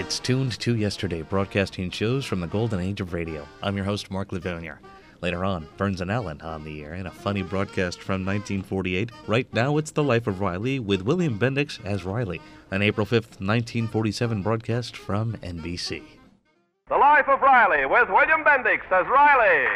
It's Tuned to Yesterday, broadcasting shows from the golden age of radio. I'm your host, Mark Livonia. Later on, Burns and Allen on the air in a funny broadcast from 1948. Right now, it's The Life of Riley with William Bendix as Riley, an April 5th, 1947 broadcast from NBC. The Life of Riley with William Bendix as Riley.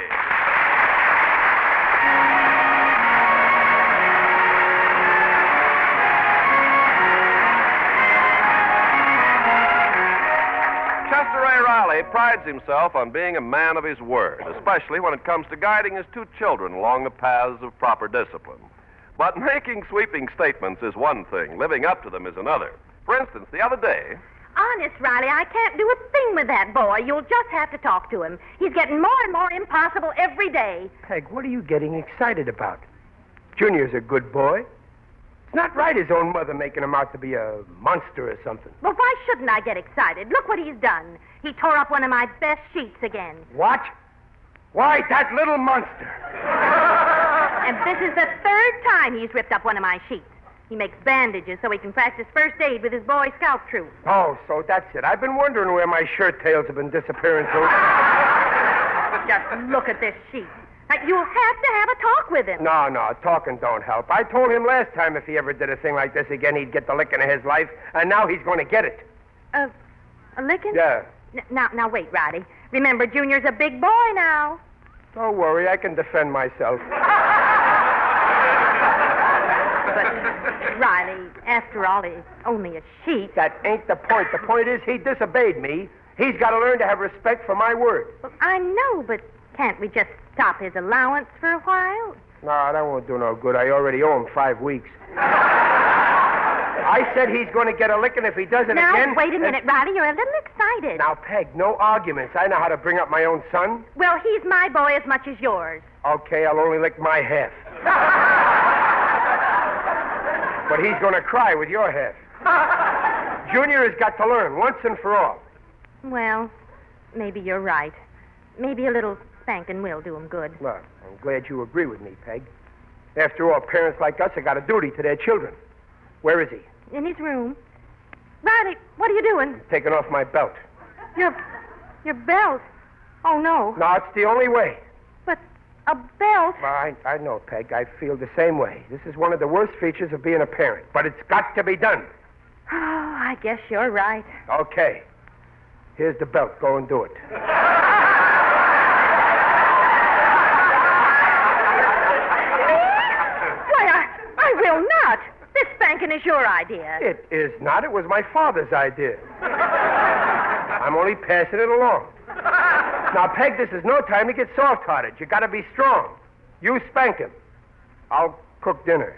Chester A. Riley prides himself on being a man of his word, especially when it comes to guiding his two children along the paths of proper discipline. But making sweeping statements is one thing, living up to them is another. For instance, the other day... Honest, Riley, I can't do a thing with that boy. You'll just have to talk to him. He's getting more and more impossible every day. Peg, what are you getting excited about? Junior's a good boy. It's not right his own mother making him out to be a monster or something. Well, why shouldn't I get excited? Look what he's done. He tore up one of my best sheets again. What? Why, that little monster. And this is the third time he's ripped up one of my sheets. He makes bandages so he can practice first aid with his Boy Scout troop. Oh, so that's it. I've been wondering where my shirt tails have been disappearing to. Just look at this sheet. You'll have to have a talk with him. No, talking don't help. I told him last time if he ever did a thing like this again, he'd get the licking of his life, and now he's going to get it. A licking? Yeah. Now, wait, Roddy. Remember, Junior's a big boy now. Don't worry, I can defend myself. But, Riley, after all, it's only a sheet. That ain't the point. The point is he disobeyed me. He's got to learn to have respect for my word. Well, I know, but can't we just stop his allowance for a while? No, that won't do no good. I already owe him 5 weeks. I said he's going to get a licking if he does it again. Now, wait a minute, Riley. You're a little excited. Now, Peg, no arguments. I know how to bring up my own son. Well, he's my boy as much as yours. Okay, I'll only lick my half. But he's going to cry with your half. Junior has got to learn once and for all. Well, maybe you're right. Maybe a little spanking will do him good. Well, I'm glad you agree with me, Peg. After all, parents like us have got a duty to their children. Where is he? In his room. Riley, what are you doing? I'm taking off my belt. Your belt? Oh, no. No, it's the only way. But a belt? Well, I know, Peg. I feel the same way. This is one of the worst features of being a parent. But it's got to be done. Oh, I guess you're right. Okay. Here's the belt. Go and do it. I will not. This spanking is your idea. It is not. It was my father's idea. I'm only passing it along. Now, Peg, this is no time to get soft-hearted. You got to be strong. You spank him. I'll cook dinner.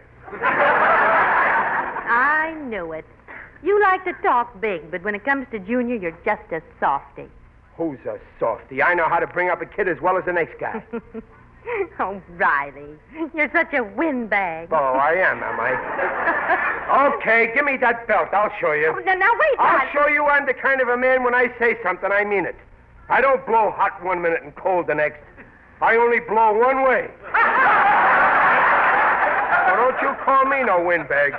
I knew it. You like to talk big, but when it comes to Junior, you're just a softy. Who's a softy? I know how to bring up a kid as well as the next guy. Oh, Riley, you're such a windbag. Oh, I am I? Okay, give me that belt. I'll show you. Oh, now wait, I'll Riley. show you I'm the kind of a man when I say something, I mean it. I don't blow hot one minute and cold the next. I only blow one way. So don't you call me no windbag.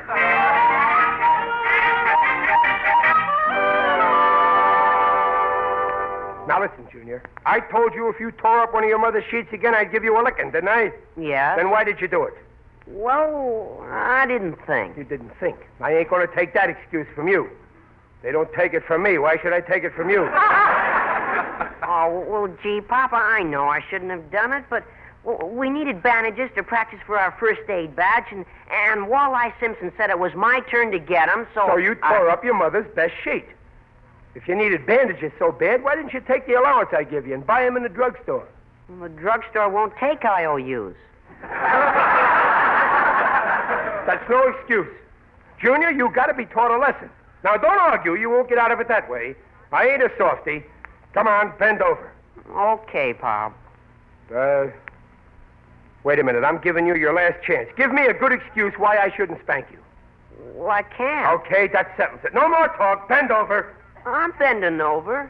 Now listen, Junior. I told you if you tore up one of your mother's sheets again, I'd give you a licking, didn't I? Yeah? Then why did you do it? Well, I didn't think. You didn't think. I ain't going to take that excuse from you. They don't take it from me. Why should I take it from you? Oh, well, gee, Papa, I know I shouldn't have done it, but we needed bandages to practice for our first aid badge, and Walleye Simpson said it was my turn to get them, so... So you tore up your mother's best sheet. If you needed bandages so bad, why didn't you take the allowance I give you and buy them in the drugstore? Well, the drugstore won't take IOUs. That's no excuse. Junior, you got to be taught a lesson. Now, don't argue. You won't get out of it that way. I ain't a softy. Come on, bend over. Okay, Pop. Wait a minute. I'm giving you your last chance. Give me a good excuse why I shouldn't spank you. Well, I can't. Okay, that settles it. No more talk. Bend over. I'm bending over.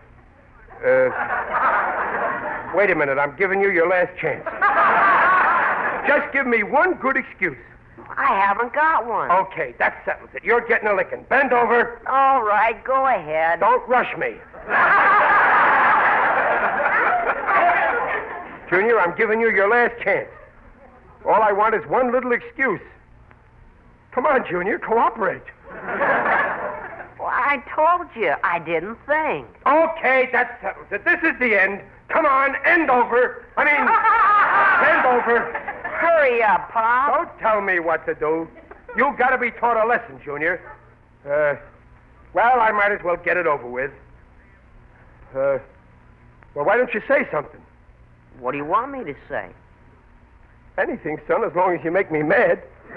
Wait a minute. I'm giving you your last chance. Just give me one good excuse. I haven't got one. Okay, that settles it. You're getting a licking. Bend over. All right, go ahead. Don't rush me. Junior, I'm giving you your last chance. All I want is one little excuse. Come on, Junior, cooperate. Well, I told you I didn't think. Okay, that settles it. This is the end. Come on, end over. Bend over. Hurry up, Pop. Don't tell me what to do. You got to be taught a lesson, Junior. Well, I might as well get it over with. Well, why don't you say something? What do you want me to say? Anything, son, as long as you make me mad.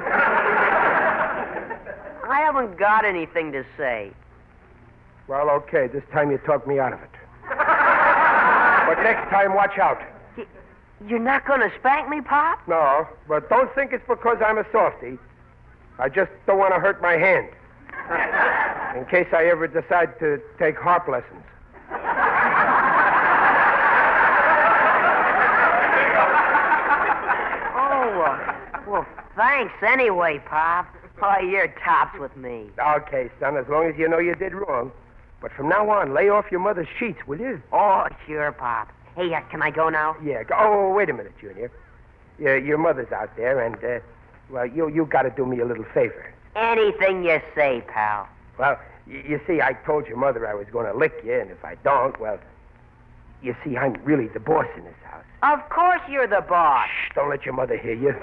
I haven't got anything to say. Well, okay, this time you talked me out of it. But next time, watch out. You're not going to spank me, Pop? No, but don't think it's because I'm a softy. I just don't want to hurt my hand. In case I ever decide to take harp lessons. Well, thanks anyway, Pop. Oh, you're tops with me. Okay, son, as long as you know you did wrong. But from now on, lay off your mother's sheets, will you? Oh, sure, Pop. Hey, can I go now? Yeah. Oh, wait a minute, Junior. Your mother's out there, and, well, you got to do me a little favor. Anything you say, pal. Well, you see, I told your mother I was going to lick you, and if I don't, well, you see, I'm really the boss in this house. Of course you're the boss. Shh, don't let your mother hear you.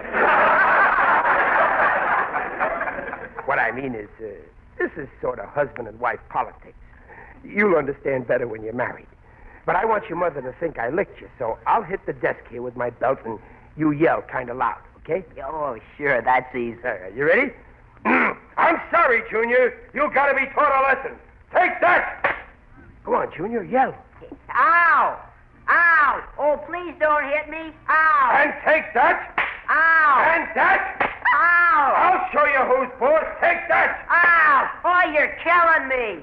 What I mean is, this is sort of husband and wife politics. You'll understand better when you're married. But I want your mother to think I licked you, so I'll hit the desk here with my belt and you yell kind of loud, okay? Oh, sure, that's easy. You ready? I'm sorry, Junior. You got to be taught a lesson. Take that! Go on, Junior, yell. Ow! Ow! Oh, please don't hit me. Ow! And take that! Ow! And that! Ow! I'll show you who's boss. Take that! Ow! Oh, you're killing me.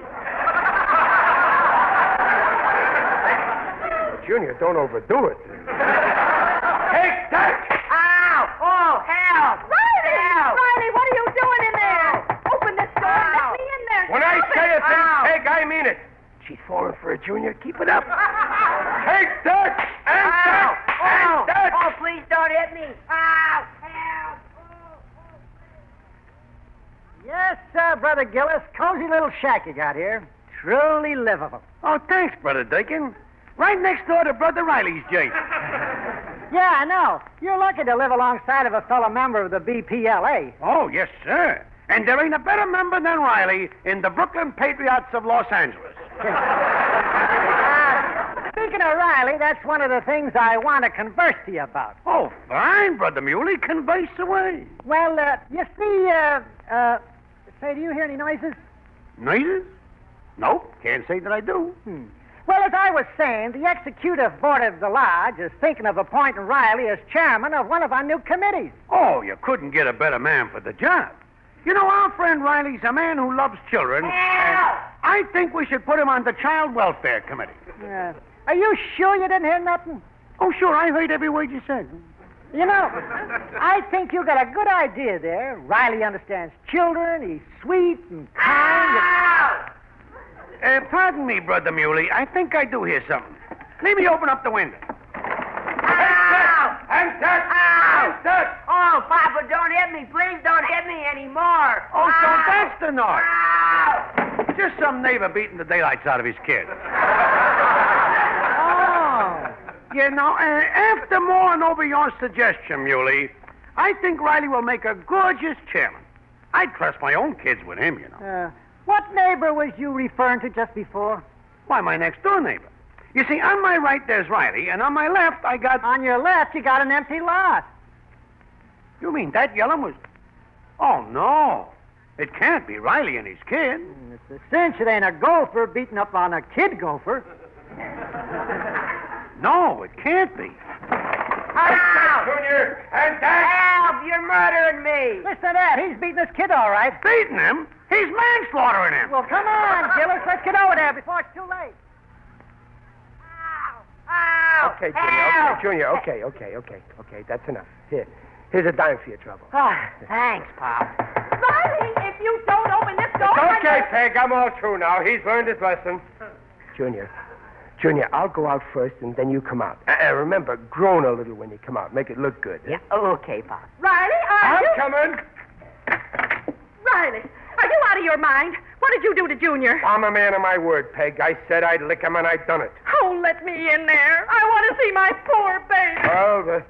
Junior, don't overdo it. Take that! Ow! Oh, help! Riley! Help! Riley, what are you doing in there? Open this door and let me in there. When I Stop say it. a thing, Ow. take, I mean it. She's falling for it, Junior. Keep it up. Take that! And Ow! that! Oh! And that! Oh, please don't hit me. Ow! Help! Yes, sir, Brother Gillis. Cozy little shack you got here. Truly livable. Oh, thanks, Brother Dakin. Right next door to Brother Riley's joint. Yeah, I know. You're lucky to live alongside of a fellow member of the BPLA. Oh, yes, sir. And there ain't a better member than Riley in the Brooklyn Patriots of Los Angeles. Speaking of Riley, that's one of the things I want to converse to you about. Oh, fine, Brother Muley. Converse away. Well, you see, say, do you hear any noises? Noises? Nope, can't say that I do. Well, as I was saying, the executive board of the lodge is thinking of appointing Riley as chairman of one of our new committees. Oh, you couldn't get a better man for the job. You know, our friend Riley's a man who loves children. And I think we should put him on the Child Welfare Committee. Are you sure you didn't hear nothing? Oh, sure, I heard every word you said. You know, I think you got a good idea there. Riley understands children. He's sweet and kind. Pardon me, Brother Muley. I think I do hear something. Let me open up the window. Ow! And that! Ow! And that! Oh, Papa, don't hit me. Please don't hit me anymore. Oh, so Ow! that's the noise. Ow! Just some neighbor beating the daylights out of his kid. Oh. You know, after mulling over your suggestion, Muley, I think Riley will make a gorgeous chairman. I'd trust my own kids with him, you know. What neighbor was you referring to just before? Why, my next-door neighbor. You see, on my right there's Riley, and on my left I got... On your left, you got an empty lot. You mean that yellow was... Oh, no. It can't be Riley and his kid. It's a cinch it ain't a gopher beating up on a kid gopher. No, it can't be. Ow! Junior! And that! Help! You're murdering me. Listen to that. He's beating this kid all right. Beating him? He's manslaughtering him. Well, come on, Gillis. Let's get over there before it's too late. Ow! Okay, Help! Junior, okay. Okay, that's enough. Here, Here's a dime for your trouble. Oh, thanks, Pop. Riley, if you don't open this door... It's okay, Peg. I'm all through now. He's learned his lesson. Junior, I'll go out first, and then you come out. Remember, groan a little when you come out. Make it look good. Yeah, okay, Pop. Riley, I'm coming. Riley, are you out of your mind? What did you do to Junior? I'm a man of my word, Peg. I said I'd lick him, and I done it. Oh, let me in there. I want to see my poor baby. Well,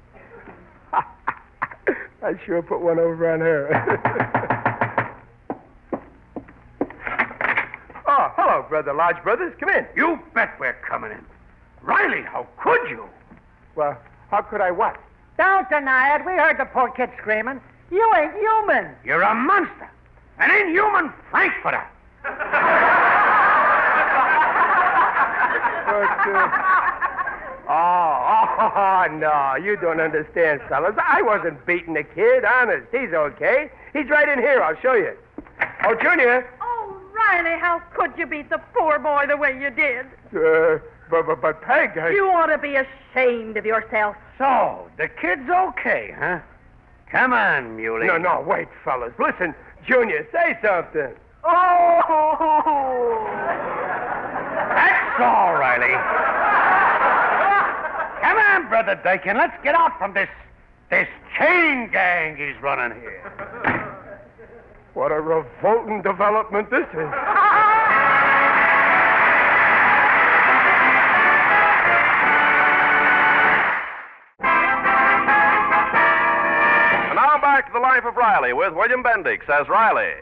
I sure put one over on her. Oh, hello, Brother Lodge Brothers. Come in. You bet we're coming in. Riley, how could you? Well, how could I what? Don't deny it. We heard the poor kid screaming. You ain't human. You're a monster. An inhuman frankfurter. Oh, no, you don't understand, fellas. I wasn't beating the kid, honest. He's okay. He's right in here. I'll show you. Oh, Junior. Oh, Riley, how could you beat the poor boy the way you did? But Peg, You ought to be ashamed of yourself. So, the kid's okay, huh? Come on, Muley. No, wait, fellas. Listen, Junior, say something. Oh! That's all, Riley. Come on, Brother Dakin. Let's get out from this chain gang he's running here. What a revolting development this is. And now back to the life of Riley with William Bendix as Riley.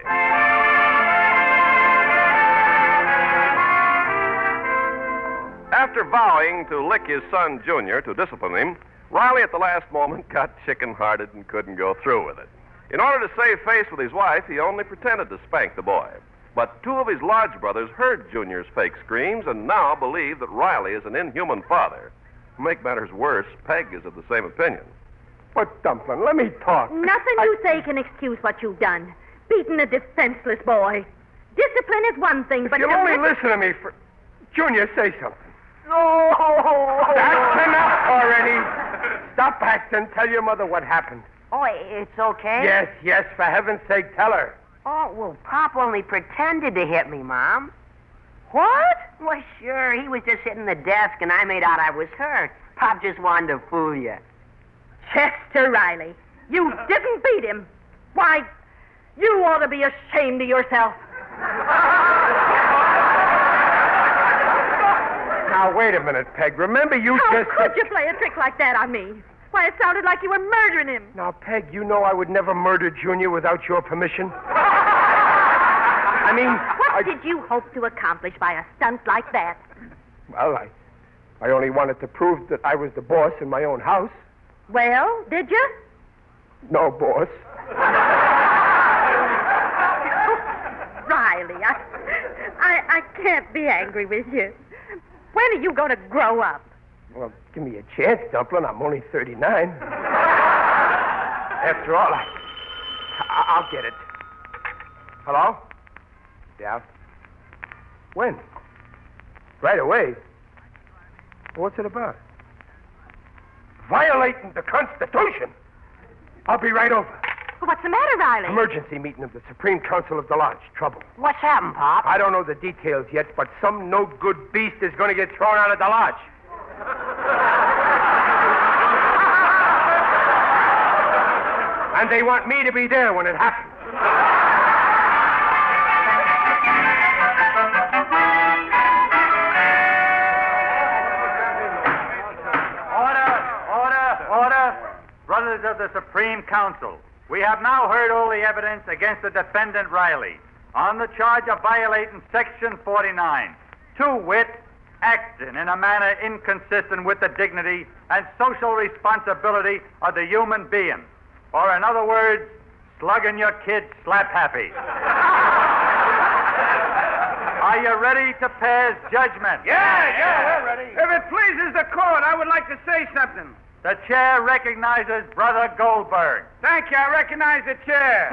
After vowing to lick his son, Junior, to discipline him, Riley at the last moment got chicken-hearted and couldn't go through with it. In order to save face with his wife, he only pretended to spank the boy. But two of his lodge brothers heard Junior's fake screams and now believe that Riley is an inhuman father. To make matters worse, Peg is of the same opinion. But, Dumplin', let me talk. Nothing you say can excuse what you've done. Beating a defenseless boy. Discipline is one thing, but... You'll only listen to me for... Junior, say something. No! That's enough already. Stop acting. Tell your mother what happened. Oh, it's okay? Yes, for heaven's sake, tell her. Oh, well, Pop only pretended to hit me, Mom. What? Well, sure. He was just hitting the desk, and I made out I was hurt. Pop just wanted to fool you. Chester Riley, you didn't beat him. Why, you ought to be ashamed of yourself. Now, wait a minute, Peg. Remember you How just... could you play a trick like that on me? Why, it sounded like you were murdering him. Now, Peg, you know I would never murder Junior without your permission. I mean... What did you hope to accomplish by a stunt like that? Well, I only wanted to prove that I was the boss in my own house. Well, did you? No, boss. Riley, I can't be angry with you. When are you going to grow up? Well, give me a chance, Dumplin'. I'm only 39. After all, I'll get it. Hello? Yeah. When? Right away. What's it about? Violating the Constitution. I'll be right over. What's the matter, Riley? Emergency meeting of the Supreme Council of the Lodge. Trouble. What's happened, Pop? I don't know the details yet, but some no-good beast is going to get thrown out of the lodge. And they want me to be there when it happens. Order. Brothers of the Supreme Council, we have now heard all the evidence against the defendant Riley on the charge of violating Section 49, to wit, acting in a manner inconsistent with the dignity and social responsibility of the human being. Or in other words, slugging your kid slap-happy. Are you ready to pass judgment? Yeah, we're ready. If it pleases the court, I would like to say something. The chair recognizes Brother Goldberg. Thank you. I recognize the chair.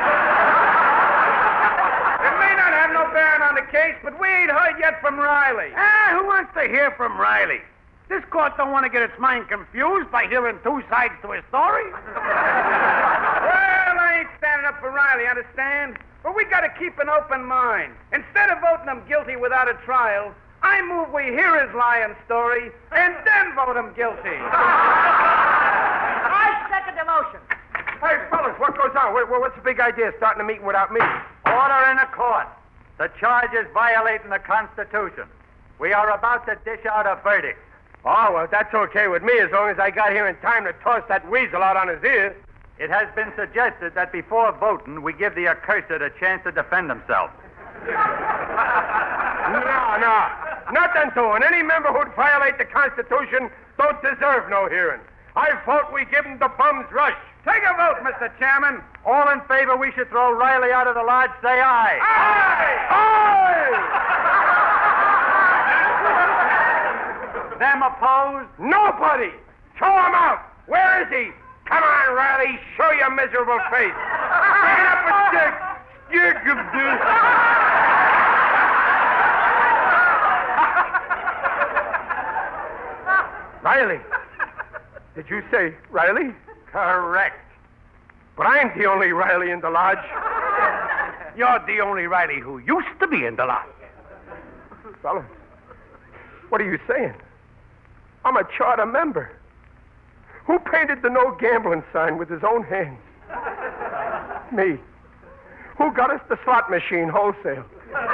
It may not have no bearing on the case, but we ain't heard yet from Riley. Who wants to hear from Riley? This court don't want to get its mind confused by hearing two sides to a story. Well, I ain't standing up for Riley, understand? But we got to keep an open mind. Instead of voting him guilty without a trial, I move we hear his lying story and then vote him guilty. I second the motion. Hey, fellas, what goes on? What's the big idea starting a meeting without me? Order in the court. The charge is violating the Constitution. We are about to dish out a verdict. Oh, well, that's okay with me as long as I got here in time to toss that weasel out on his ear. It has been suggested that before voting, we give the accursed a chance to defend himself. No. Nothing doing. Any member who'd violate the Constitution don't deserve no hearing. I vote we give him the bum's rush. Take a vote, Mr. Chairman. All in favor we should throw Riley out of the lodge, say aye. Aye! Them opposed? Nobody! Throw him out! Where is he? Come on, Riley, show your miserable face. Stand up and stick. Stick him, dude. Riley. Did you say Riley? Correct. But I'm the only Riley in the lodge. You're the only Riley who used to be in the lodge. Fellas, what are you saying? I'm a charter member. Who painted the no gambling sign with his own hands? Me. Who got us the slot machine wholesale?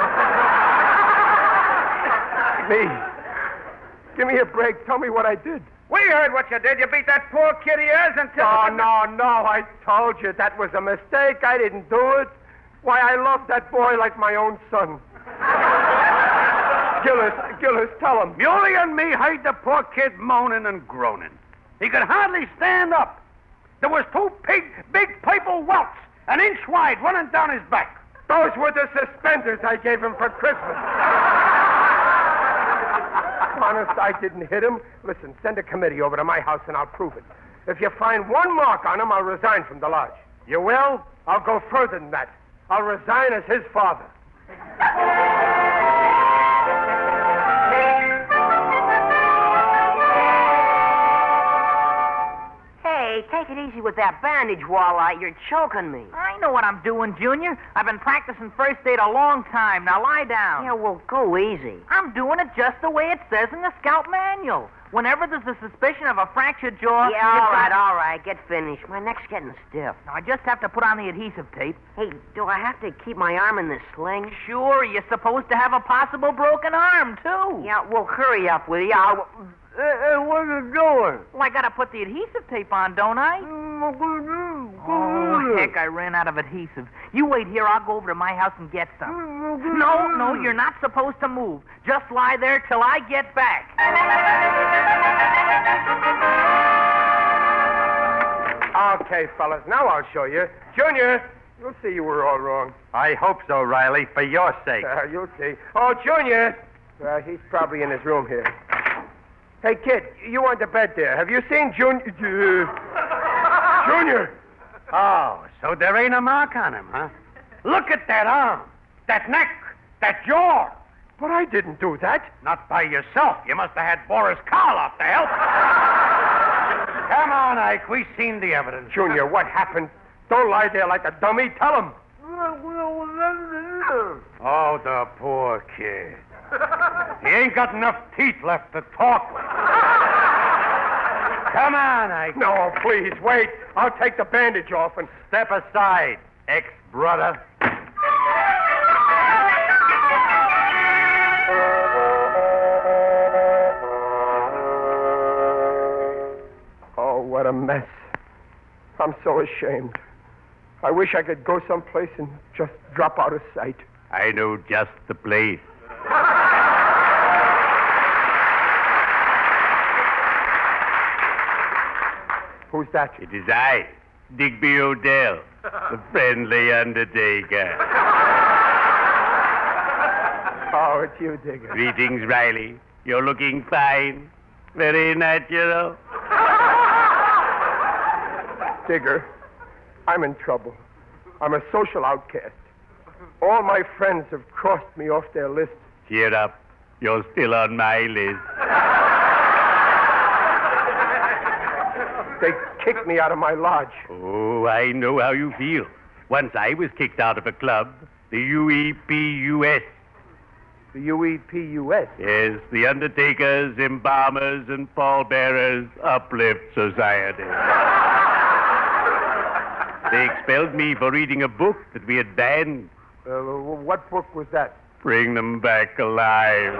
Me. Give me a break. Tell me what I did. We heard what you did. You beat that poor kid of yours until... No. I told you that was a mistake. I didn't do it. Why, I love that boy like my own son. Gillis, tell him. Muley and me heard the poor kid moaning and groaning. He could hardly stand up. There was two big purple welts, an inch wide, running down his back. Those were the suspenders I gave him for Christmas. Honest, I didn't hit him. Listen, send a committee over to my house and I'll prove it. If you find one mark on him, I'll resign from the lodge. You will? I'll go further than that. I'll resign as his father. Hey, take it easy with that bandage, Walleye. You're choking me. I know what I'm doing, Junior. I've been practicing first aid a long time. Now lie down. Yeah, well, go easy. I'm doing it just the way it says in the Scout Manual. Whenever there's a suspicion of a fractured jaw... Yeah, all right. Get finished. My neck's getting stiff. Now, I just have to put on the adhesive tape. Hey, do I have to keep my arm in this sling? Sure, you're supposed to have a possible broken arm, too. Yeah, well, hurry up with you. Hey, what are you doing? Well, I gotta put the adhesive tape on, don't I? Oh, heck, I ran out of adhesive. You wait here, I'll go over to my house and get some. No, you're not supposed to move. Just lie there till I get back. Okay, fellas, now I'll show you. Junior, you'll see you were all wrong. I hope so, Riley, for your sake. You'll see. Oh, Junior. He's probably in his room here. Hey, kid, you on the bed there. Have you seen Junior? Junior! Oh, so there ain't a mark on him, huh? Look at that arm, that neck, that jaw. But I didn't do that. Not by yourself. You must have had Boris Karloff to help. Come on, Ike. We've seen the evidence. Junior, what happened? Don't lie there like a dummy. Tell him. Oh, the poor kid. He ain't got enough teeth left to talk with. Come on, Ike. No, please, wait. I'll take the bandage off and... Step aside, ex-brother. Oh, what a mess. I'm so ashamed. I wish I could go someplace and just drop out of sight. I know just the place. Who's that? It is I, Digby Odell, the friendly undertaker. Oh, it's you, Digger. Greetings, Riley. You're looking fine. Very natural. Digger, I'm in trouble. I'm a social outcast. All my friends have crossed me off their list. Cheer up. You're still on my list. They kicked me out of my lodge. Oh, I know how you feel. Once I was kicked out of a club, the UEPUS. The UEPUS? Yes, the Undertakers, Embalmers, and Pallbearers Uplift Society. They expelled me for reading a book that we had banned. What book was that? Bring Them Back Alive.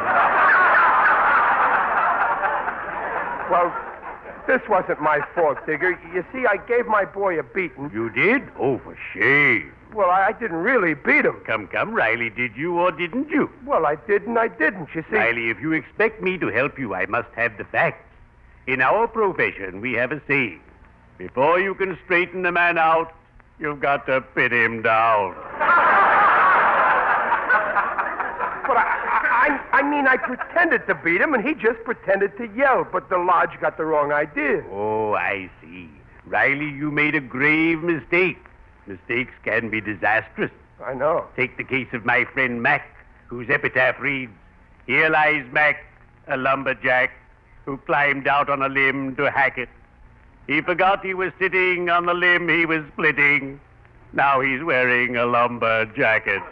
Well, this wasn't my fault, Digger. You see, I gave my boy a beating. You did? Oh, for shame. Well, I didn't really beat him. Come, Riley, did you or didn't you? Well, I did and I didn't, you see. Riley, if you expect me to help you, I must have the facts. In our profession, we have a saying. Before you can straighten a man out, you've got to pin him down. But I mean, I pretended to beat him, and he just pretended to yell, but the lodge got the wrong idea. Oh, I see. Riley, you made a grave mistake. Mistakes can be disastrous. I know. Take the case of my friend Mac, whose epitaph reads, "Here lies Mac, a lumberjack, who climbed out on a limb to hack it. He forgot he was sitting on the limb he was splitting. Now he's wearing a lumber jacket."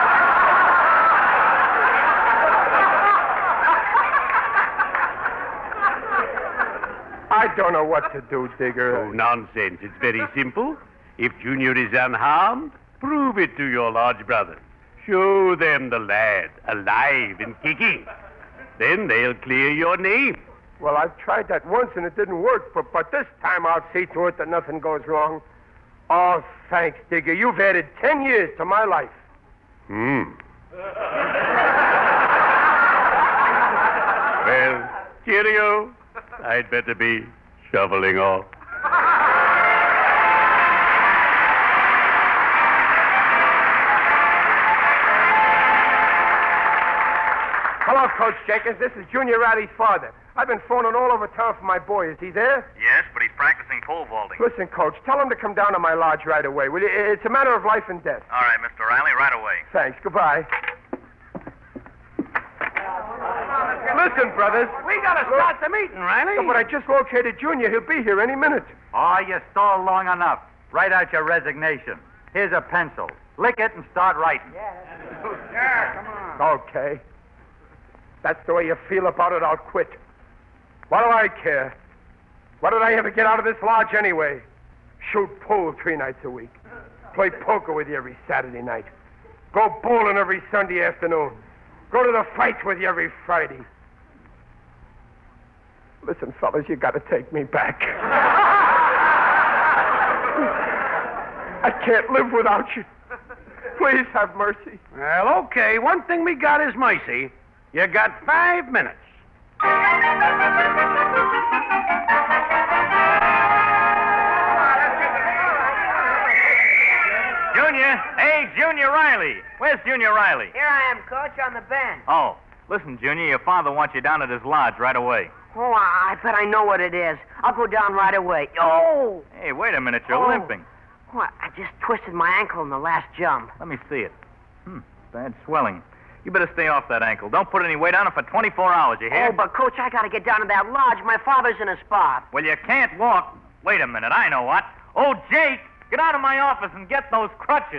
I don't know what to do, Digger. Oh, nonsense. It's very simple. If Junior is unharmed, prove it to your lodge brothers. Show them the lad, alive and kicking. Then they'll clear your name. Well, I've tried that once and it didn't work, but this time I'll see to it that nothing goes wrong. Oh, thanks, Digger. You've added 10 years to my life. Well, cheerio. I'd better be shoveling off. Hello, Coach Jenkins. This is Junior Riley's father. I've been phoning all over town for my boy. Is he there? Yes, but he's practicing pole vaulting. Listen, Coach, tell him to come down to my lodge right away, will you? It's a matter of life and death. All right, Mr. Riley, right away. Thanks. Goodbye. Listen, brothers. We gotta start the meeting, Riley. Yeah, but I just located Junior. He'll be here any minute. Oh, you stalled long enough. Write out your resignation. Here's a pencil. Lick it and start writing. Yeah, come on. Okay. That's the way you feel about it, I'll quit. What do I care? What did I ever get out of this lodge anyway? Shoot pool 3 nights a week. Play poker with you every Saturday night. Go bowling every Sunday afternoon. Go to the fights with you every Friday. Listen, fellas, you got to take me back. I can't live without you. Please have mercy. Well, okay. One thing we got is mercy. You got 5 minutes. Junior! Hey, Junior Riley! Where's Junior Riley? Here I am, Coach, on the bench. Oh, listen, Junior, your father wants you down at his lodge right away. Oh, I bet I know what it is. I'll go down right away. Oh! Hey, wait a minute, you're limping. Oh, I just twisted my ankle in the last jump. Let me see it. Bad swelling. You better stay off that ankle. Don't put any weight on it for 24 hours, you hear? Oh, but, Coach, I gotta get down to that lodge. My father's in a spot. Well, you can't walk. Wait a minute, I know what. Oh, Jake, get out of my office and get those crutches.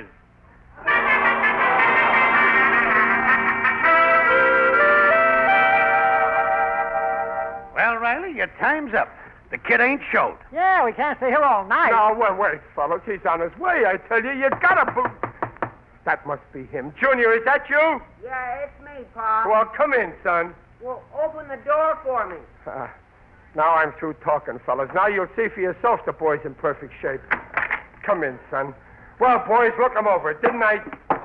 Well, Riley, your time's up. The kid ain't showed. Yeah, we can't stay here all night. No, wait, fellas. He's on his way, I tell you. You gotta... That must be him. Junior, is that you? Yeah, it's me, Pa. Well, come in, son. Well, open the door for me. Now I'm through talking, fellas. Now you'll see for yourself the boy's in perfect shape. Come in, son. Well, boys, look him over. Didn't I...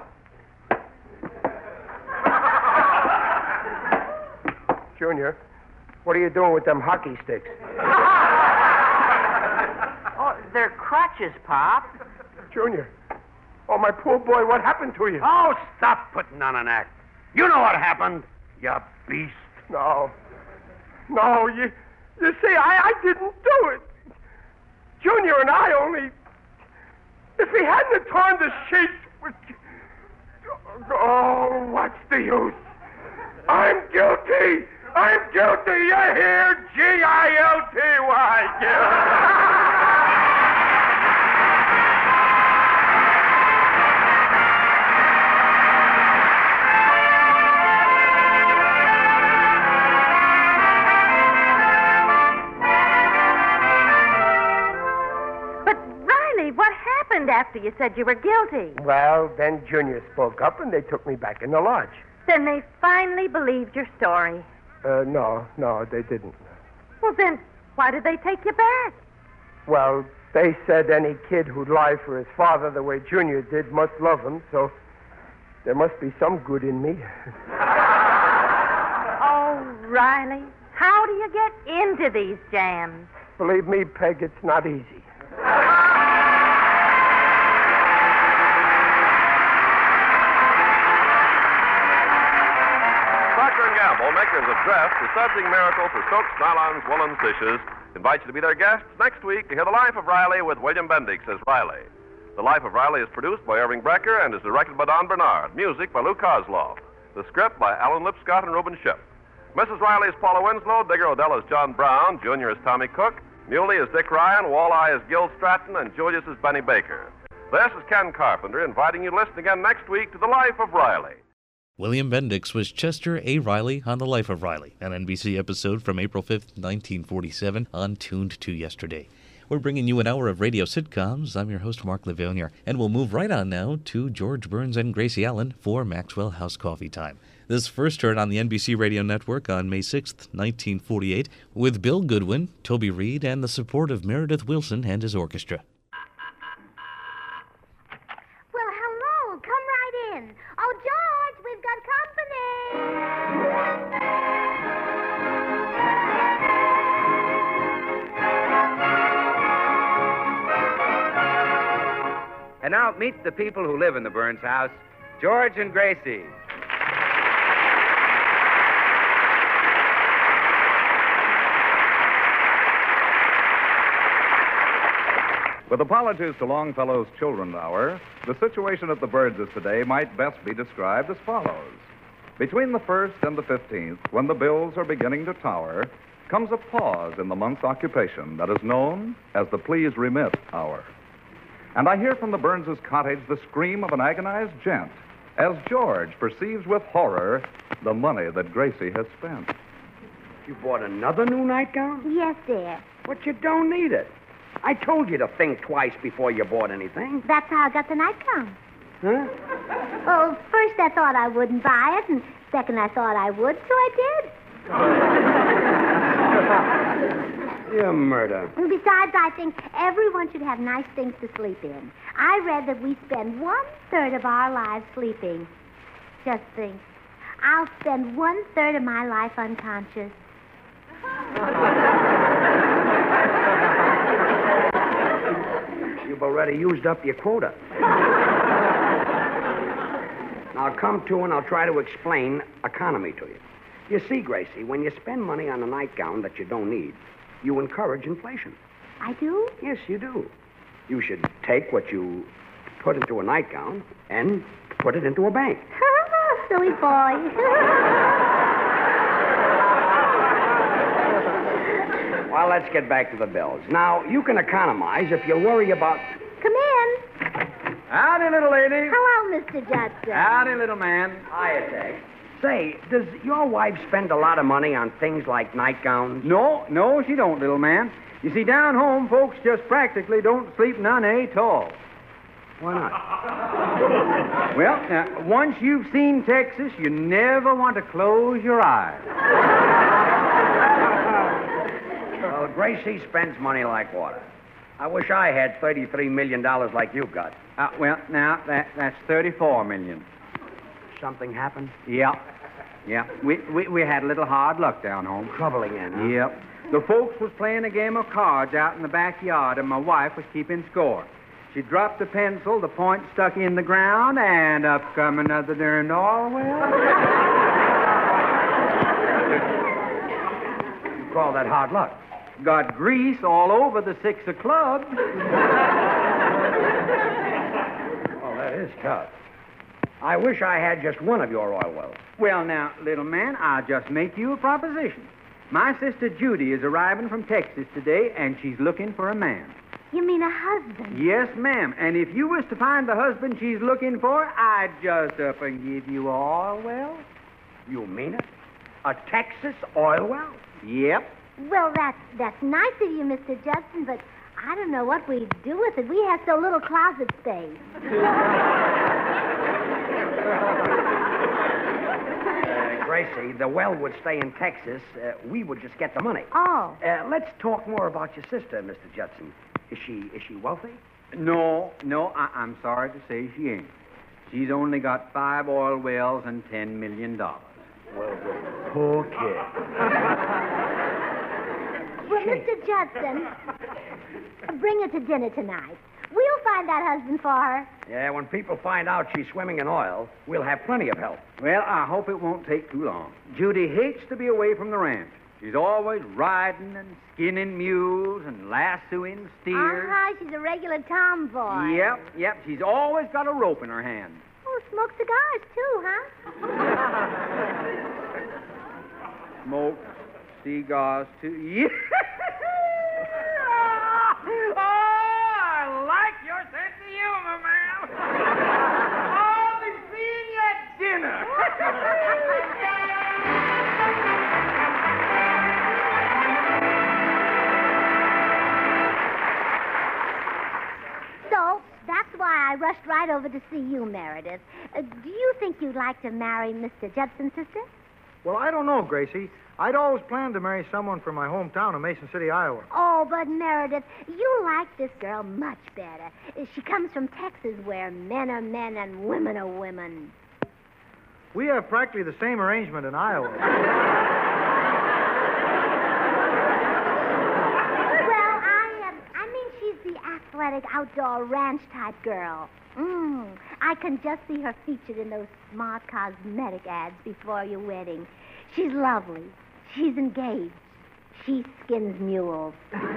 Junior, what are you doing with them hockey sticks? Oh, they're crutches, Pop. Junior. Oh, my poor boy, what happened to you? Oh, stop putting on an act. You know what happened, you beast. No, you see, I didn't do it. Junior and I only... If he hadn't torn the sheets... Oh, what's the use? I'm guilty. You hear? G-I-L-T-Y, guilty. after you said you were guilty. Well, then Junior spoke up and they took me back in the lodge. Then they finally believed your story. No, they didn't. Well, then, why did they take you back? Well, they said any kid who'd lie for his father the way Junior did must love him, so there must be some good in me. Oh, Riley, how do you get into these jams? Believe me, Peg, it's not easy. Procter & Gamble, makers of Dress, the sudsing miracle for soaps, nylons, woolens, dishes, invite you to be their guests next week to hear The Life of Riley with William Bendix as Riley. The Life of Riley is produced by Irving Brecker and is directed by Don Bernard. Music by Lou Kozloff. The script by Alan Lipscott and Reuben Ship. Mrs. Riley is Paula Winslow, Digger Odell is John Brown, Junior is Tommy Cook, Muley is Dick Ryan, Walleye is Gil Stratton, and Julius is Benny Baker. This is Ken Carpenter inviting you to listen again next week to The Life of Riley. William Bendix was Chester A. Riley on The Life of Riley, an NBC episode from April 5th, 1947, on Tuned to Yesterday. We're bringing you an hour of radio sitcoms. I'm your host, Mark Livonia, and we'll move right on now to George Burns and Gracie Allen for Maxwell House Coffee Time. This first heard on the NBC Radio Network on May 6th, 1948, with Bill Goodwin, Toby Reed, and the support of Meredith Wilson and his orchestra. Well, hello. Come right in. Oh, George, we've got company. And now meet the people who live in the Burns house, George and Gracie. With apologies to Longfellow's Children's Hour, the situation at the Byrds' today might best be described as follows. Between the 1st and the 15th, when the bills are beginning to tower, comes a pause in the month's occupation that is known as the Please Remit Hour. And I hear from the Byrns' cottage the scream of an agonized gent as George perceives with horror the money that Gracie has spent. You bought another new nightgown? Yes, dear. But you don't need it. I told you to think twice before you bought anything. That's how I got the nightgown. Huh? Well, first I thought I wouldn't buy it, and second I thought I would, so I did. You murder. And besides, I think everyone should have nice things to sleep in. I read that we spend 1/3 of our lives sleeping. Just think. I'll spend 1/3 of my life unconscious. You've already used up your quota. Now come to and I'll try to explain economy to you. You see, Gracie, when you spend money on a nightgown that you don't need, you encourage inflation. I do? Yes, you do. You should take what you put into a nightgown and put it into a bank. Silly boy. Well, let's get back to the bills. Now, you can economize if you worry about... Come in. Howdy, little lady. Hello, Mr. Judson. Howdy, little man. Hiya, Tex. Say, does your wife spend a lot of money on things like nightgowns? No, she don't, little man. You see, down home, folks just practically don't sleep none at all. Why not? Well, once you've seen Texas, you never want to close your eyes. Well, Gracie spends money like water. I wish I had $33 million like you've got. Well, now, that's $34 million. Something happened? Yeah. We had a little hard luck down home. Trouble again, huh? Yep. The folks was playing a game of cards out in the backyard, and my wife was keeping score. She dropped the pencil, the point stuck in the ground, and up come another darn Orwell. You call that hard luck? Got grease all over the 6 of clubs. Oh, that is tough. I wish I had just one of your oil wells. Well, now, little man, I'll just make you a proposition. My sister Judy is arriving from Texas today, and she's looking for a man. You mean a husband? Yes, ma'am. And if you was to find the husband she's looking for, I'd just up and give you oil well. You mean it? A Texas oil well? Yep. Well, that's nice of you, Mr. Judson, but I don't know what we'd do with it. We have so little closet space. Gracie, the well would stay in Texas. We would just get the money. Oh. Let's talk more about your sister, Mr. Judson. Is she wealthy? No, I'm sorry to say she ain't. She's only got 5 oil wells and $10 million. Well, poor kid. Well, Mr. Judson, bring her to dinner tonight. We'll find that husband for her. Yeah, when people find out she's swimming in oil, we'll have plenty of help. Well, I hope it won't take too long. Judy hates to be away from the ranch. She's always riding and skinning mules and lassoing steers. Uh-huh, she's a regular tomboy. Yep. She's always got a rope in her hand. Oh, smoke cigars, too, huh? Smoke cigars, too. Yeah. Oh, I like your sense of humor, ma'am. I'll be seeing you at dinner. So, that's why I rushed right over to see you, Meredith. Do you think you'd like to marry Mr. Judson's sister? Well, I don't know, Gracie. I'd always planned to marry someone from my hometown of Mason City, Iowa. Oh, but Meredith, you like this girl much better. She comes from Texas, where men are men and women are women. We have practically the same arrangement in Iowa. Well, I mean, she's the athletic outdoor ranch type girl. I can just see her featured in those smart cosmetic ads before your wedding. She's lovely. She's engaged. She skins mules.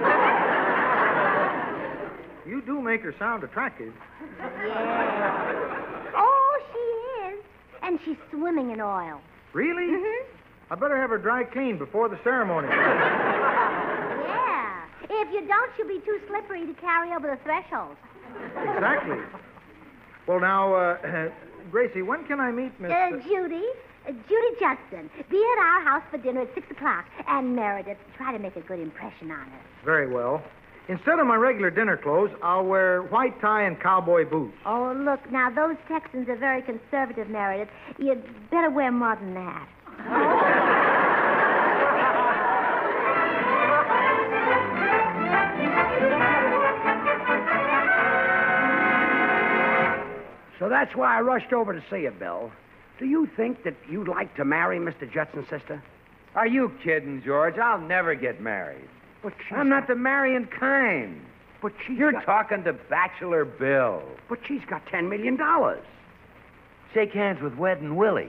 You do make her sound attractive. Yeah. Oh, she is. And she's swimming in oil. Really? Mm-hmm. I better have her dry cleaned before the ceremony. Yeah. If you don't, she'll be too slippery to carry over the threshold. Exactly. Well, now, Gracie, when can I meet Miss... Judy Judson. Be at our house for dinner at 6 o'clock. And Meredith, try to make a good impression on her. Very well. Instead of my regular dinner clothes, I'll wear white tie and cowboy boots. Oh, look, now, those Texans are very conservative, Meredith. You'd better wear more than that. So that's why I rushed over to see you, Bill. Do you think that you'd like to marry Mr. Judson's sister? Are you kidding, George? I'll never get married. But I'm not the marrying kind. But You're talking to Bachelor Bill. But she's got $10 million. Shake hands with Wedding Willie.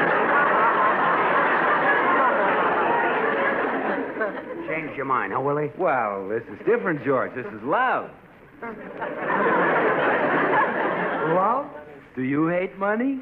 Changed your mind, huh, Willie? Well, this is different, George. This is love. Love? Do you hate money?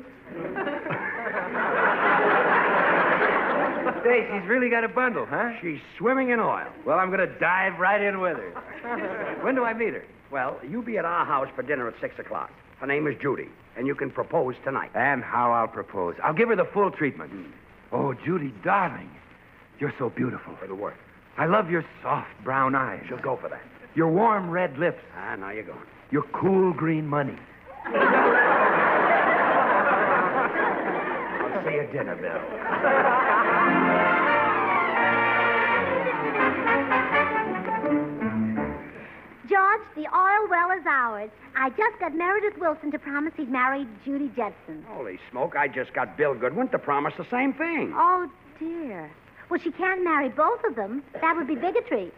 Say, she's really got a bundle, huh? She's swimming in oil. Well, I'm going to dive right in with her. When do I meet her? Well, you be at our house for dinner at 6 o'clock. Her name is Judy, and you can propose tonight. And how I'll propose. I'll give her the full treatment. Oh, Judy, darling, you're so beautiful. It'll work. I love your soft brown eyes. She'll go for that. Your warm red lips. Ah, now you're going. Your cool green money. I'll see you at dinner, Bill. George, the oil well is ours. I just got Meredith Wilson to promise he'd marry Judy Judson. Holy smoke, I just got Bill Goodwin to promise the same thing. Oh, dear. Well, she can't marry both of them. That would be bigotry.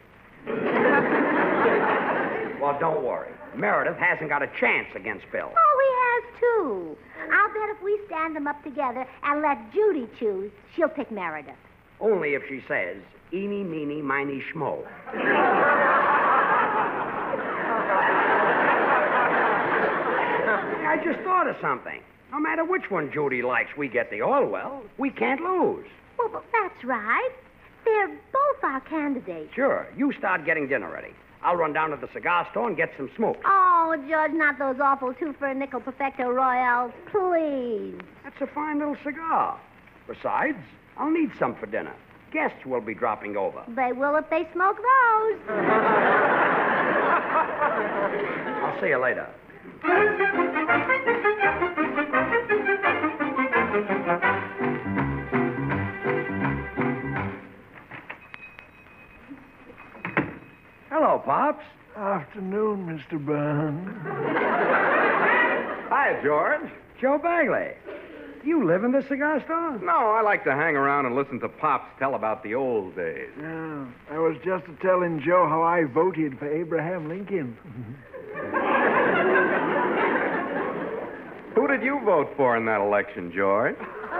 Well, don't worry. Meredith hasn't got a chance against Bill. Oh, he has, too. I'll bet if we stand them up together and let Judy choose, she'll pick Meredith. Only if she says, eeny, meeny, miny, schmo. I just thought of something. No matter which one Judy likes, we get the oil well. We can't lose. Well, but that's right. They're both our candidates. Sure. You start getting dinner ready. I'll run down to the cigar store and get some smoke. Oh, George, not those awful 2 for a nickel Perfecto Royales, please. That's a fine little cigar. Besides, I'll need some for dinner. Guests will be dropping over. They will if they smoke those. I'll see you later. Hello, Pops. Afternoon, Mr. Burns. Hi, George. Joe Bagley. You live in this cigar store? No, I like to hang around and listen to Pops tell about the old days. Yeah, I was just telling Joe how I voted for Abraham Lincoln. Who did you vote for in that election, George?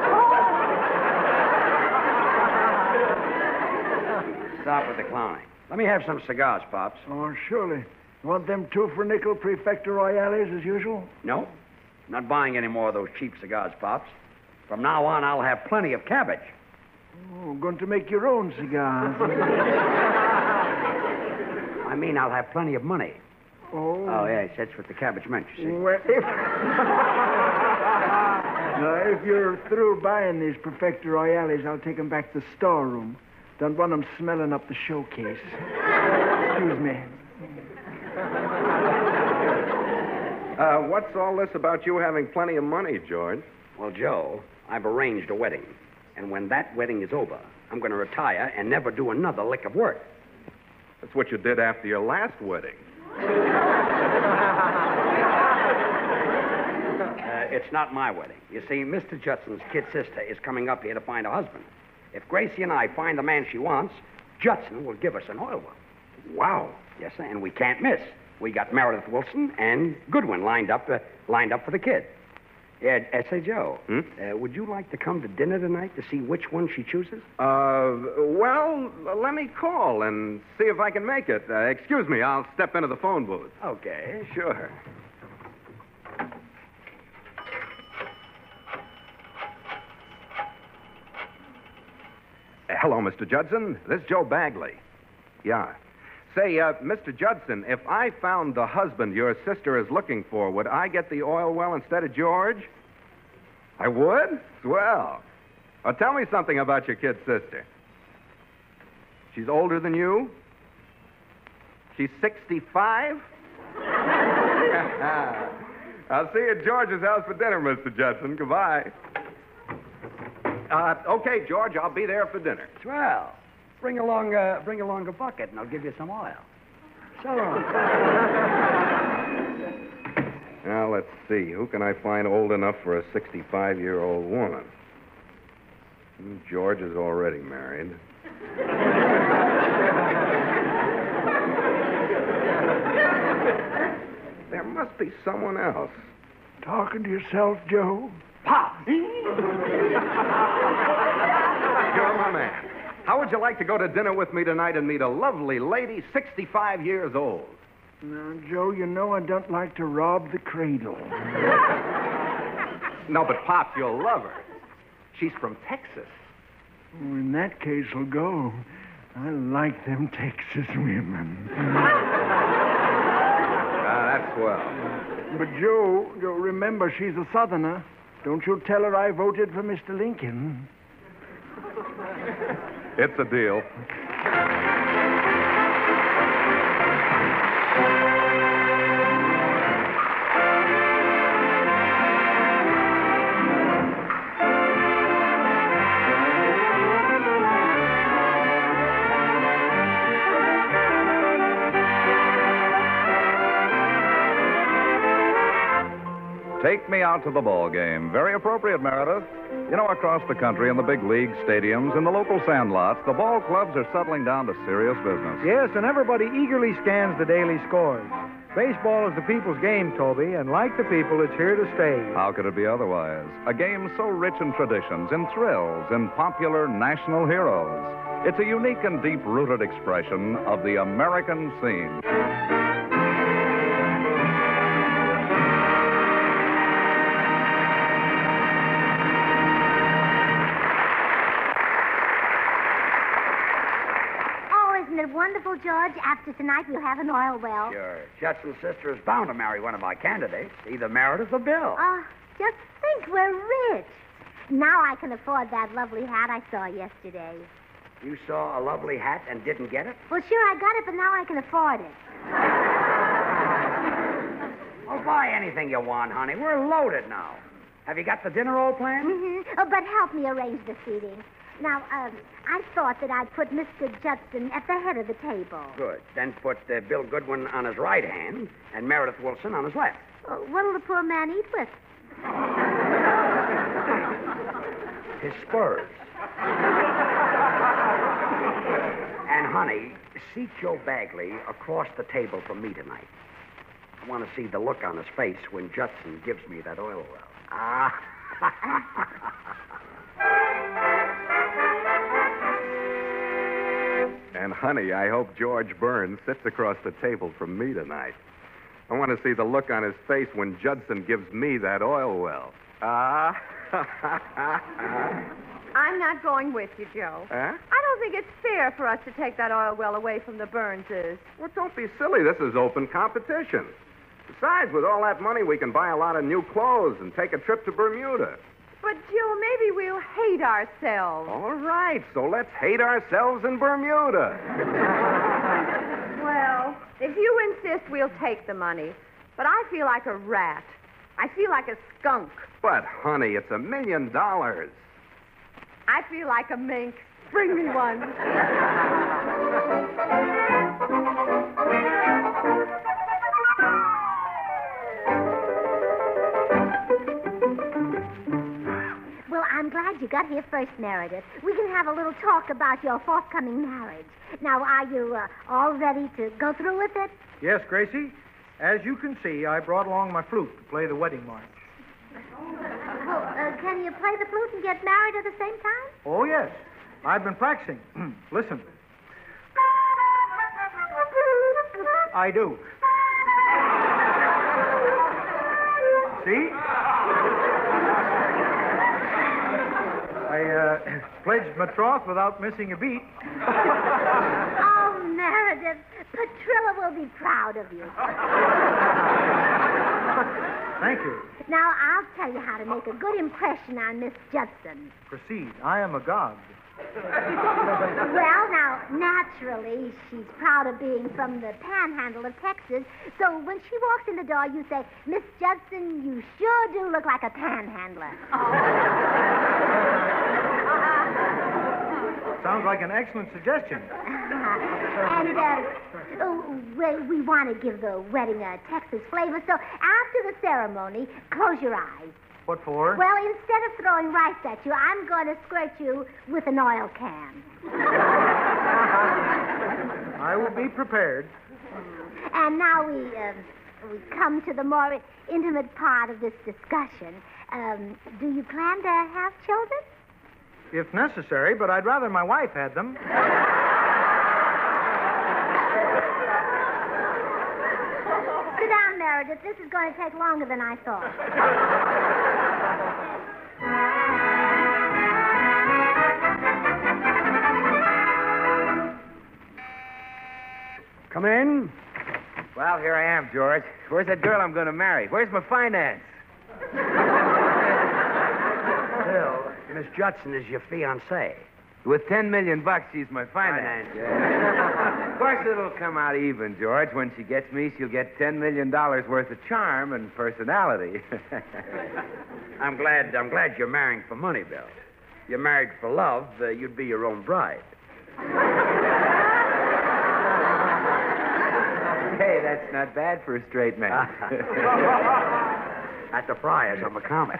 Stop with the clowning. Let me have some cigars, Pops. Oh, surely. Want them 2 for nickel Prefecto Royales as usual? No. Not buying any more of those cheap cigars, Pops. From now on, I'll have plenty of cabbage. Oh, going to make your own cigars. I mean, I'll have plenty of money. Oh. Oh, yes, that's what the cabbage meant, you see. Well, if you're through buying these Prefecto Royales, I'll take them back to the storeroom. Don't want them smelling up the showcase. Excuse me. What's all this about you having plenty of money, George? Well, Joe, I've arranged a wedding. And when that wedding is over, I'm going to retire and never do another lick of work. That's what you did after your last wedding. It's not my wedding. You see, Mr. Judson's kid sister is coming up here to find a husband. If Gracie and I find the man she wants, Judson will give us an oil well. Wow. Yes, sir, and we can't miss. We got Meredith Wilson and Goodwin lined up for the kid. Yeah, say, Joe, would you like to come to dinner tonight to see which one she chooses? Well, let me call and see if I can make it. Excuse me, I'll step into the phone booth. Okay, sure. Hello, Mr. Judson. This is Joe Bagley. Yeah. Say, Mr. Judson, if I found the husband your sister is looking for, would I get the oil well instead of George? I would? Swell. Well, tell me something about your kid sister. She's older than you? She's 65? I'll see you at George's house for dinner, Mr. Judson. Goodbye. Okay, George, I'll be there for dinner. Swell. Bring along a bucket, and I'll give you some oil. So long. Now, let's see. Who can I find old enough for a 65-year-old woman? George is already married. There must be someone else. Talking to yourself, Joe? Pop! You're my man. How would you like to go to dinner with me tonight and meet a lovely lady, 65 years old? Now, Joe, you know I don't like to rob the cradle. No, but, Pop, you'll love her. She's from Texas. Oh, in that case, we'll go. I like them Texas women. That's swell. But, Joe, remember, she's a Southerner. Don't you tell her I voted for Mr. Lincoln. It's a deal. Take me out to the ball game. Very appropriate, Meredith. You know, across the country, in the big league stadiums, in the local sandlots, the ball clubs are settling down to serious business. Yes, and everybody eagerly scans the daily scores. Baseball is the people's game, Toby, and like the people, it's here to stay. How could it be otherwise? A game so rich in traditions, in thrills, in popular national heroes. It's a unique and deep-rooted expression of the American scene. Wonderful, George. After tonight, we'll have an oil well. Sure. Judson's sister is bound to marry one of our candidates, either Meredith or Bill. Just think, we're rich. Now I can afford that lovely hat I saw yesterday. You saw a lovely hat and didn't get it? Well, sure, I got it, but now I can afford it. Oh, buy anything you want, honey. We're loaded now. Have you got the dinner all planned? Mm-hmm. Oh, but help me arrange the seating. Now, I thought that I'd put Mr. Judson at the head of the table. Good. Then put Bill Goodwin on his right hand and Meredith Wilson on his left. What'll the poor man eat with? His spurs. And, honey, seat Joe Bagley across the table from me tonight. I want to see the look on his face when Judson gives me that oil well. Ah. And, honey, I hope George Burns sits across the table from me tonight. I want to see the look on his face when Judson gives me that oil well. Ah. I'm not going with you, Joe. Huh? I don't think it's fair for us to take that oil well away from the Burnses. Well, don't be silly. This is open competition. Besides, with all that money, we can buy a lot of new clothes and take a trip to Bermuda. But, Joe, maybe we'll hate ourselves. All right, so let's hate ourselves in Bermuda. Well, if you insist, we'll take the money. But I feel like a rat. I feel like a skunk. But, honey, it's $1 million. I feel like a mink. Bring me one. Well, I'm glad you got here first, Meredith. We can have a little talk about your forthcoming marriage. Now, are you all ready to go through with it? Yes, Gracie. As you can see, I brought along my flute to play the wedding march. Well, can you play the flute and get married at the same time? Oh, yes. I've been practicing. Listen. I do. See? I pledged my troth without missing a beat. Oh, Meredith, Petrilla will be proud of you. Thank you. Now, I'll tell you how to make a good impression on Miss Judson. Proceed. I am a god. Well, now, naturally, she's proud of being from the panhandle of Texas. So when she walks in the door, you say, Miss Judson, you sure do look like a panhandler. Sounds like an excellent suggestion. And we want to give the wedding a Texas flavor, so after the ceremony, close your eyes. What for? Well, instead of throwing rice at you, I'm going to squirt you with an oil can. I will be prepared. And now we come to the more intimate part of this discussion. Do you plan to have children? If necessary, but I'd rather my wife had them. Sit down, Meredith. This is going to take longer than I thought. Come in. Well, here I am, George. Where's that girl I'm going to marry? Where's my finance? Bill, Miss Judson is your fiancée. With $10 million, she's my finance. Yeah. Of course, it'll come out even, George. When she gets me, she'll get $10 million worth of charm and personality. I'm glad you're marrying for money, Bill. You're married for love, you'd be your own bride. Hey, that's not bad for a straight man. At the Friars, I'm a comic.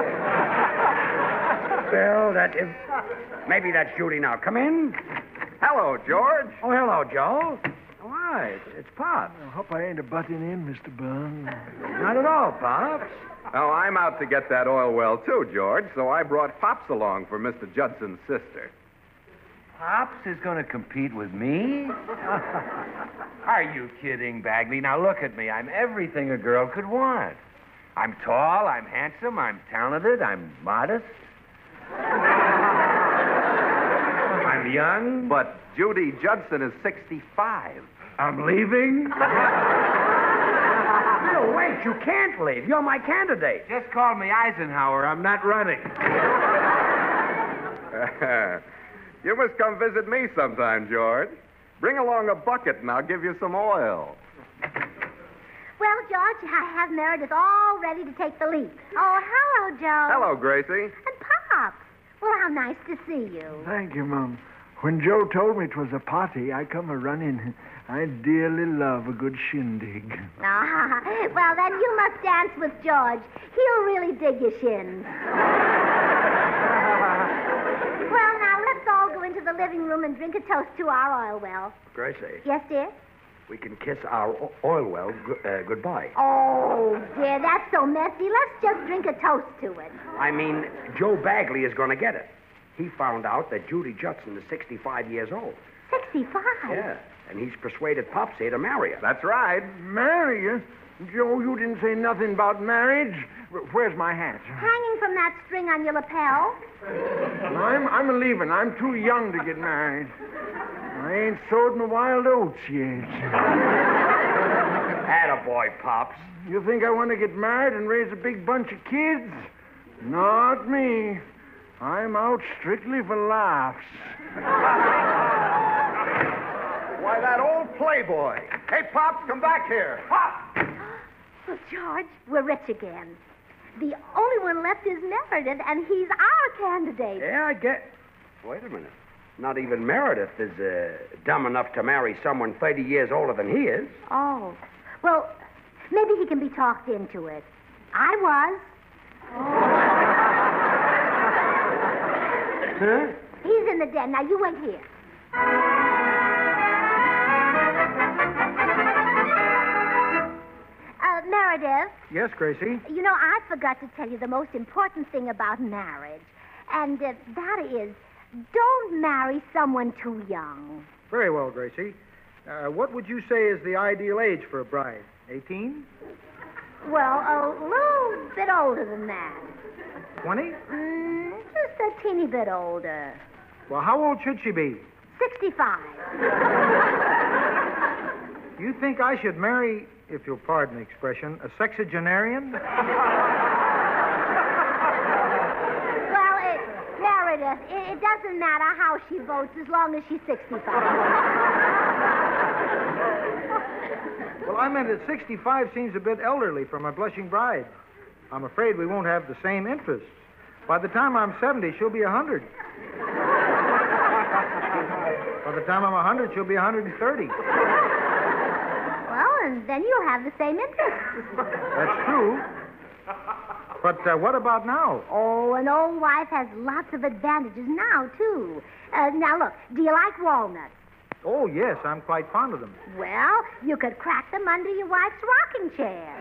Yeah. Bill, maybe that's Judy now. Come in. Hello, George. Oh, hello, Joe. Why, it's Pops. I hope I ain't a butting in, Mr. Burns. Not at all, Pops. Oh, I'm out to get that oil well, too, George, so I brought Pops along for Mr. Judson's sister. Pops is going to compete with me? Are you kidding, Bagley? Now look at me. I'm everything a girl could want. I'm tall, I'm handsome, I'm talented, I'm modest. I'm young. But Judy Judson is 65. I'm leaving? No, wait, you can't leave. You're my candidate. Just call me Eisenhower. I'm not running. You must come visit me sometime, George. Bring along a bucket and I'll give you some oil. Well, George, George, I have Meredith all ready to take the leap. Oh, hello, Joe. Hello, Gracie. And Pops. Well, how nice to see you. Thank you, Mum. When Joe told me 'twas a party, I come a-running. I dearly love a good shindig. Ah, well, then you must dance with George. He'll really dig your shins. Well, now, let's all go into the living room and drink a toast to our oil well. Gracie, Yes, dear? we can kiss our oil well goodbye. Oh, dear, that's so messy. Let's just drink a toast to it. I mean, Joe Bagley is going to get it. He found out that Judy Judson is 65 years old. 65? Yeah, and he's persuaded Popsy to marry her. That's right. Marry you? Joe, you didn't say nothing about marriage. Where's my hat? Hanging from that string on your lapel. I'm a-leaving. I'm too young to get married. I ain't sowed my wild oats yet. Attaboy, Pops. You think I want to get married and raise a big bunch of kids? Not me. I'm out strictly for laughs. Why, that old playboy. Hey, Pops, come back here. Pop! Well, George, we're rich again. The only one left is Meredith, and he's our candidate. Yeah, I get... Wait a minute. Not even Meredith is dumb enough to marry someone 30 years older than he is. Oh. Well, maybe he can be talked into it. I was. Huh? He's in the den. Now, you wait here. Meredith. Yes, Gracie? You know, I forgot to tell you the most important thing about marriage. And that is, don't marry someone too young. Very well, Gracie. What would you say is the ideal age for a bride? 18? Well, a little bit older than that. 20? Just a teeny bit older. Well, how old should she be? 65. You think I should marry, if you'll pardon the expression, a sexagenarian? Well, Meredith, it doesn't matter how she votes as long as she's 65. Well, I meant that 65 seems a bit elderly for my blushing bride. I'm afraid we won't have the same interests. By the time I'm 70, she'll be 100. By the time I'm 100, she'll be 130. Well, and then you'll have the same interests. That's true. But what about now? Oh, an old wife has lots of advantages now, too. Now, look, do you like walnuts? Oh, yes, I'm quite fond of them. Well, you could crack them under your wife's rocking chair.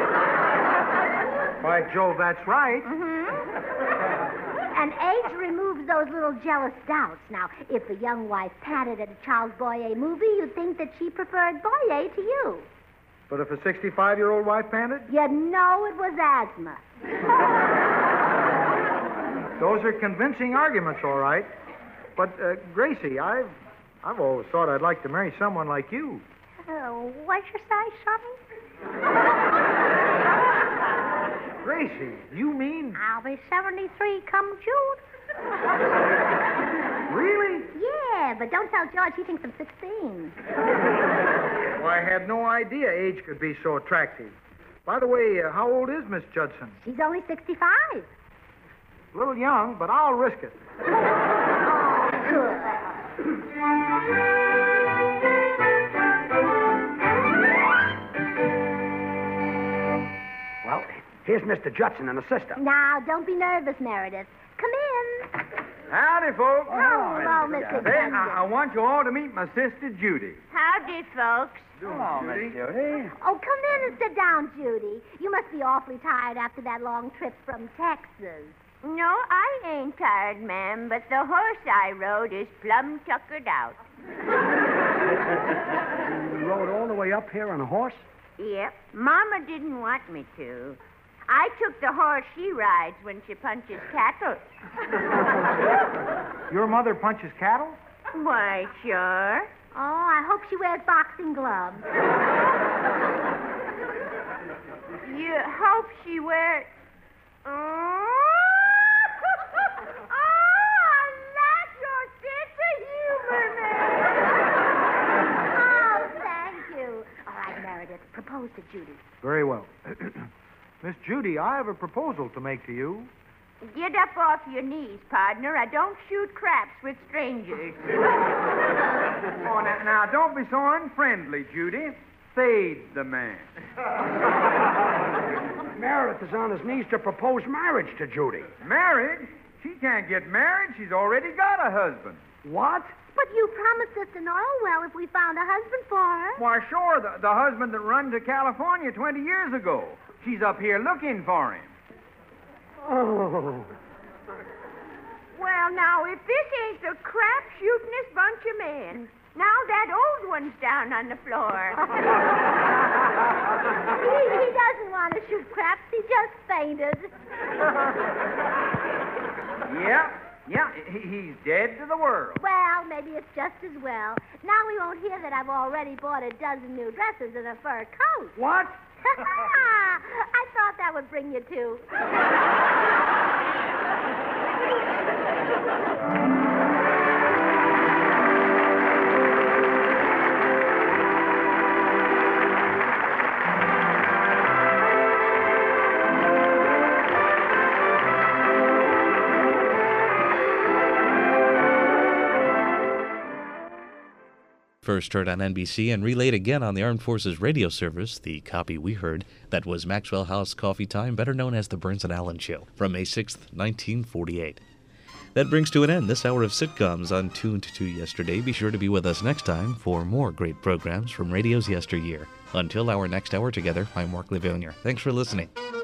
By Jove, that's right. Mm-hmm. And age removes those little jealous doubts. Now, if a young wife patted at a Charles Boyer movie, you'd think that she preferred Boyer to you. But if a 65-year-old wife panted? You'd know it was asthma. Those are convincing arguments, all right. But, Gracie, I've always thought I'd like to marry someone like you. What's your size, Sonny? Gracie, you mean... I'll be 73 come June. Really? Yeah, but don't tell George he thinks I'm 16. Well, I had no idea age could be so attractive. By the way, how old is Miss Judson? She's only 65. A little young, but I'll risk it. Well, here's Mr. Judson and a sister. Now, don't be nervous, Meredith. Come in. Howdy, folks. Hello, Mr. Hey, Judson. I want you all to meet my sister, Judy. Howdy, folks. Hello, Miss Judy. Oh, come in and sit down, Judy. You must be awfully tired after that long trip from Texas. No, I ain't tired, ma'am, but the horse I rode is plumb tuckered out. You rode all the way up here on a horse? Yep. Mama didn't want me to. I took the horse she rides when she punches cattle. Your mother punches cattle? Why, sure. Oh, I hope she wears boxing gloves. You hope she wears... Oh, that's your sense of humor, man. Oh, thank you. All right, Meredith, propose to Judy. Very well. Judy, I have a proposal to make to you. Get up off your knees, partner. I don't shoot craps with strangers. Oh, now, don't be so unfriendly, Judy. Fade the man. Meredith is on his knees to propose marriage to Judy. Marriage? She can't get married. She's already got a husband. What? But you promised us an oil well if we found a husband for her. Why, sure, the husband that run to California 20 years ago. She's up here looking for him. Oh. Well, now, if this ain't the crap-shootingest bunch of men. Now that old one's down on the floor. He doesn't want to shoot craps. He just fainted. Yeah, he's dead to the world. Well, maybe it's just as well. Now we won't hear that I've already bought a dozen new dresses and a fur coat. What? I thought that would bring you to. First heard on NBC and relayed again on the Armed Forces Radio Service, the copy we heard, that was Maxwell House Coffee Time, better known as The Burns and Allen Show, from May 6th, 1948. That brings to an end this hour of sitcoms on Tuned to Yesterday. Be sure to be with us next time for more great programs from radio's yesteryear. Until our next hour together, I'm Mark Livonia. Thanks for listening.